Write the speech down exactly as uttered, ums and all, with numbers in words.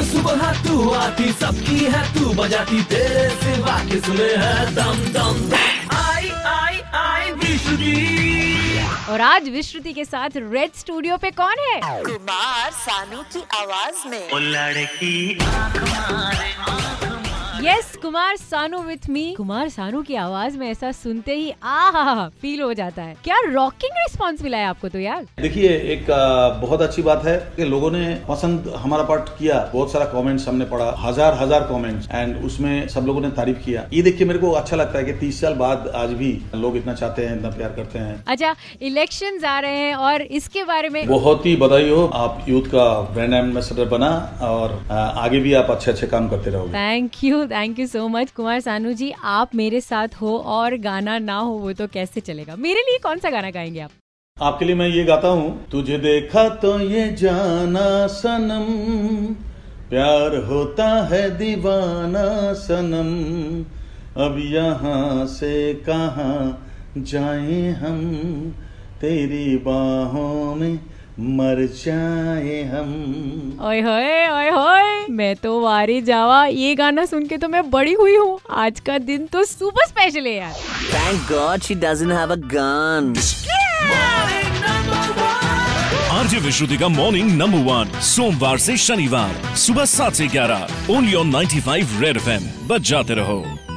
सुबह तू आती सबकी है तू बजाती तेरे सिवा किसमें है दम दम दम। आई आई आई विश्रुति। और आज विश्रुति के साथ रेड स्टूडियो पे कौन है? कुमार सानू की आवाज में। ओ लड़की आँख मारे yes, Kumar Sanu with me. Kumar Sanu की आवाज में ऐसा सुनते ही आहा फील हो जाता है। क्या रॉकिंग रिस्पांस मिला है आपको तो यार। देखिए, एक आ, बहुत अच्छी बात है कि लोगों ने पसंद हमारा पार्ट किया। बहुत सारा कमेंट्स हमने पढ़ा, हजार हजार कमेंट्स, एंड उसमें सब लोगों ने तारीफ किया। ये देख के मेरे को अच्छा लगता है कि तीस साल बाद आज भी लोग इतना चाहते हैं, इतना प्यार करते हैं। अच्छा, इलेक्शंस आ रहे हैं और इसके बारे में बहुत ही बधाई हो, आप यूथ का ब्रांड एम्बेसडर बना और आ, आगे भी आप अच्छे अच्छे काम करते रहोगे। Thank you thank you so much Kumar Sanu ji. आप मेरे साथ हो और गाना ना हो वो तो कैसे चलेगा। मेरे लिए कौन सा गाना गाएंगे आप? आपके लिए मैं ये गाता हूँ, तुझे देखा तो ये जाना सनम, प्यार होता है दीवाना सनम, अब यहाँ से कहाँ जाए हम, तेरी बाहों में मर जाए हम। ओए होए ओए होए, मैं तो वारी जावा। ये गाना सुन के तो मैं बड़ी हुई हूँ। आज का दिन तो सुपर स्पेशल है यार। Thank God she doesn't have a gun. RJ Vishruti का मॉर्निंग नंबर वन, सोमवार से शनिवार सुबह सात से ग्यारह, only on ninety five red F M. बच जाते रहो।